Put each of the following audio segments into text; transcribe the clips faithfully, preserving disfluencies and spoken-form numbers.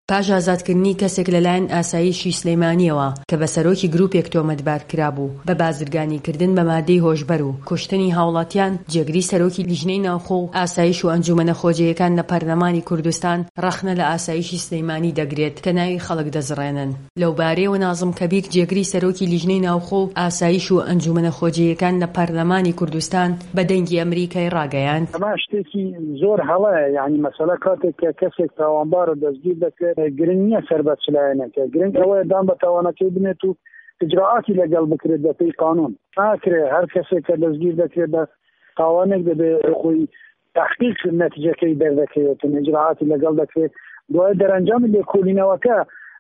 پاش ئازادکردنی کەسێک لەلایەن ئاسایشی سلەیمانیەوە کە بە سەرۆکی گروپێک تۆمەتبار کرابوو بە بازرگانیکردن بە مادەی هۆشبەر و کوشتنی هاوڵاتیان، جێگری سەرۆکی لیژنەی ناوخۆ و ئاسایش و ئەنجومەنە خۆجیەکان لە پەرلەمانی کوردستان ڕەخنە لە ئاسایشی سلەیمانی دەگرێت کە ناوی خەڵک دەزڕێنن. لەو بارەیەوە نازم کەبیر جێگری سەرۆکی لیژنەی ناوخۆ و ئاسایش و ئەنجومەنە خۆجیەکان لە پەرلەمانی کوردستان بە دەنگی ئەمریکای ڕاگەیاند. ئەمە شتێکی زۆر هەڵەیە، یعنی مەسەلە کاتێک کە کەسێک تاوانبارە دەستگیر دەکرێت گرنگ نییە سەربەچلایەنەکە، گرنگ ئەوەیە دام بە تاوانەکەی بنێت و ئجراعاتی لەگەڵ بکرێت بە پێی قانون. ناکرێت هەر کەسێک کە دەستگیر دەکرێت بە تاوانێک دەبێت خۆی تحقیق نەتیجەکەی دەردەکەوێتن، ئجراعاتی لەگەڵ دەکرێت، دوای دەرەنجامی لێکۆڵینەوەکە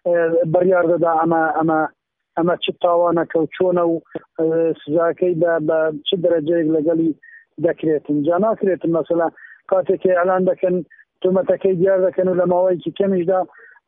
بڕیار دەدا ئەمە ئەمە ئەمە چ تاوانەکە و چۆنە و سزاکەی بە چ دەرەجەیەک لەگەڵی دەکرێتن. جا ناکرێتن مەسەلا کاتێکی ئەلان دەکەن تۆمەتەکەی دیار دەکەن و لە ماوەیەکی کەمیشدا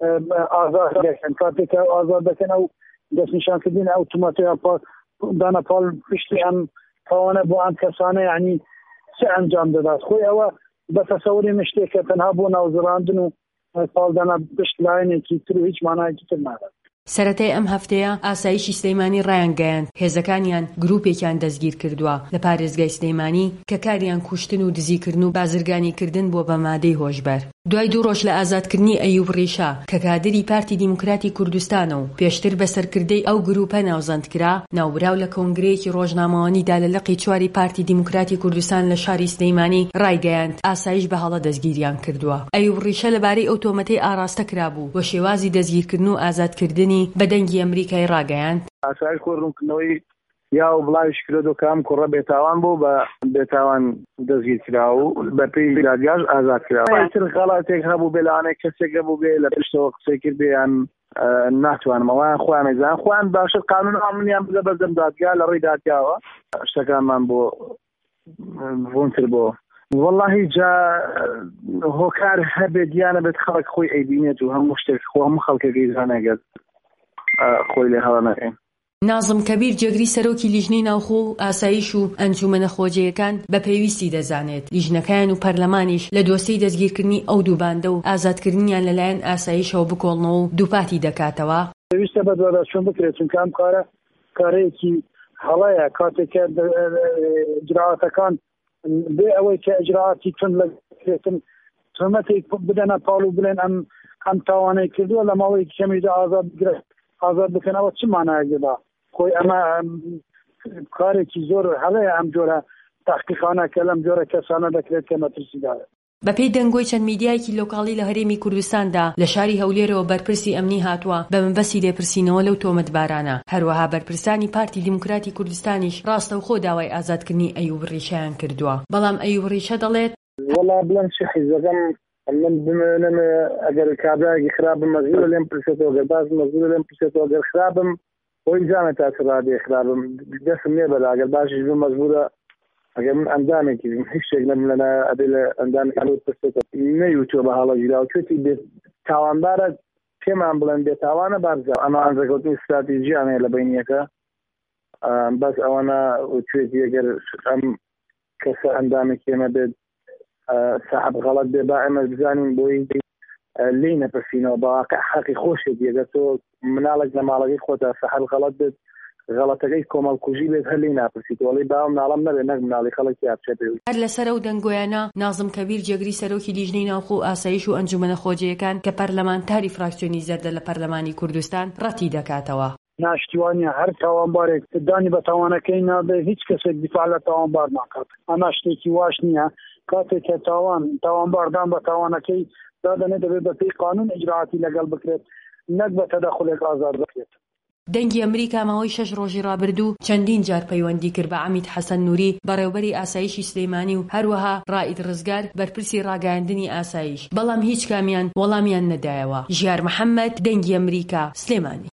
ئازاد دەکەن، کاتێکە ئازاد دەکەن ئەو دەستنیشانکردن ئەو تۆمەتەیان دانە پاڵ پشتی ئەم تاوانە بۆ ئەم کەسانە یعنی چ ئەنجام دەدات. خۆی ئەوە بە تەسەوری مشتێکە تەنها بۆ ناوزڕاندن و پاڵدانە پشت لایەنێکی تر و هیچ مانایەکی تر نادات. سەرەتای ئەم هەفتەیە ئاسایشی سلەیمانی ڕایانگەیاند هێزەکانیان گروپێکیان دەستگیر کردووە لە پارێزگای سلەیمانی کە کاریان کوشتن و دزیکردن و بازرگانیکردن بۆ بە مادەی هۆشبەر. دوای دوو ڕۆژ لە ئازادکردنی ئەیوب ڕیشا کە کادری پارتی دیموکراتی کوردستانە و پێشتر بە سەرکردەی ئەو گروپە ناوزەندکرا، ناوبراو لە کۆنگرەیەکی ڕۆژنامەوانیدا لە لەقی چواری پارتی دیموکراتی کوردستان لە شاری سلەیمانی ڕایگەیاند ئاسایش بە هەڵە دەستگیریان کردووە. ئەیوب ڕیشە لەبارەی ئەو تۆمەتەی ئاراستە کرابوو بۆ شێوازی دەستگیرکردن و ئازادکردنی بە دەنگی ئەمریکای ڕاگەیاند. ئاسایش خۆڕوونکردنەوەی یا و بڵاویش کردو کام کوڕە بێتاوان بوو بە بێتاوان دەستگیر کراوە و بە پێی دادگاش ئازاد کراوە. تر خەڵاتێک هەبوو بێلانێک کەسێک هەبوو بێ لە پشتەوە قسەی کرد بێیان ناتوانمەوەیان خۆیان مەزان خۆیان باشتر قانون ئامنیان بدە بەردەم دادگا لە ڕێی دادگاوە شتەکانمان بۆ ڕوونتر بۆ. والله جا هۆکار هەبێت دیانە بێت خەڵک خۆی ئەیبینێت و هەموو شتێک خۆ هەموو خەڵکەکەی زانێگەت خۆی لێ هەڵە نەکەین. نازم کەبیر جێگری سەرۆکی لیژنەی ناوخۆ و ئاسایش و ئەنجومەنە خۆجیەکان بە پێویستی دەزانێت لیژنەکان و پەرلەمانیش لە دۆسەی دەستگیرکردنی ئەو دوو باندە و ئازادکردنیان لەلایەن ئاسایشەوە بکۆڵنەوە و دووپاتی دەکاتەوە. پێویستە بە دواداچوون بکرێت چونکە ئەم کارە کارەیەکی هەڵەیە کاتێکە ئجراعاتەکان بێ ئەوەی کە ئجراعاتی تون لەکرێتن تۆمەتێک بدەنە پاڵ و بڵێن ئەم ئەم تاوانەی کردووە لە ماوەیەکی کەمیدا ئازاد بگرێت ئازاد بکەنەوە چ مانایەکدا. خۆی ئەمە کارێکی زۆر هەڵەیە ئەم جۆرە تاقیقانە کە لەم جۆرە کەسانە دەکرێت کە مەترسیدارە. بەپێی دەنگۆی چەند میدیایەکی لۆکاڵی لە هەرێمی کوردستاندا لە شاری هەولێرەوە بەرپرسی ئەمنی هاتووە بە مەبەستی لێپرسینەوە لەو تۆمەتبارانە. هەروەها بەرپرسانی پارتی دیموکراتی کوردستانیش ڕاستەوخۆ داوای ئازادکردنی ئەیوب ڕیشایان کردووە. بەڵام ئەیوب ڕیشە دەڵێت وەڵا بڵێم چ حیزەکەم من بمێنم ئەگەر کابراایەکی خراپم مەزگورە لێم پرسێتەوە گەر باز مەزگورە لێم پرسێتەوە گەر خراپم خۆی زانێت تا چ ڕادێ خراپم دەستم نێ بەلا ئەگەر باشیش بم مەزگورە ئەگەر من ئەندامێکی هیچ شتێک نەم لەنا ئەبێ لە ئەندامێک ئەلۆ پرسێتەوە نەیوتووە بە هەڵە گیرا و کوێتی بێت تاوانبارە پێمان بڵێن بێتاوانە بارزە ئەمە ئەنجەکەوتنی استراتیژیانەیە لە بینیەکە بەس ئەوەنە کوێتی ئەگەر ئەم کەسە ئەندامێکی ئێمە بێت صاحب غلط بێ با ئێمە بزانین بۆی لی نەپرسینەوە بەواقع حەقی خۆشێت ئەگەر تۆ مناڵێک لە ماڵەکەی خۆتە صاحب غلط بێت غەڵەتەکەی کۆمەڵکوژی بێت هەر لی ناپرسیت وەڵی باوم ناڵم نەبێت نەک مناڵی خەڵکی هاتچێ پێوی. هەر لەسەر ئەو دەنگۆیانە نازم کەبیر جێگری سەرۆکی لیژنەی ناوخۆ و ئاسایش و ئەنجومەنە خۆجیەکان کە پەرلەمانتاری فراکسیۆنی زەردە لە پەرلەمانی کوردستان ڕەتی دەکاتەوە. ناشتیوانیە هەر تاوانبارێک دانی بە تاوانەکەی نابێ هیچ کەسێک دیفاع لە تاوانبار ناکات. ئەمە شتێکی واش نییە. کاتێک کە تاوان تاوانباردان بە تاوانەکەی دادەنێت دەبێت بە پێی قانون ئیجراعاتی لەگەڵ بکرێت نەک بە تەدەخولێک ئازاد بکرێت. دەنگی ئەمریکا ماوەی شەش ڕۆژی ڕابردوو چەندین جار پەیوەندی کرد بە عەمید حەسەن نووری بەڕێوەبەری ئاسایشی سلەیمانی و هەروەها ڕائید ڕزگار بەرپرسی ڕاگەیاندنی ئاسایش، بەڵام هیچ کامیان وەڵامیان نەدایەوە. ژیار محەممەد، دەنگی ئەمریکا، سلێمانی.